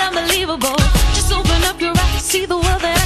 unbelievable. Just open up your eyes, see the world that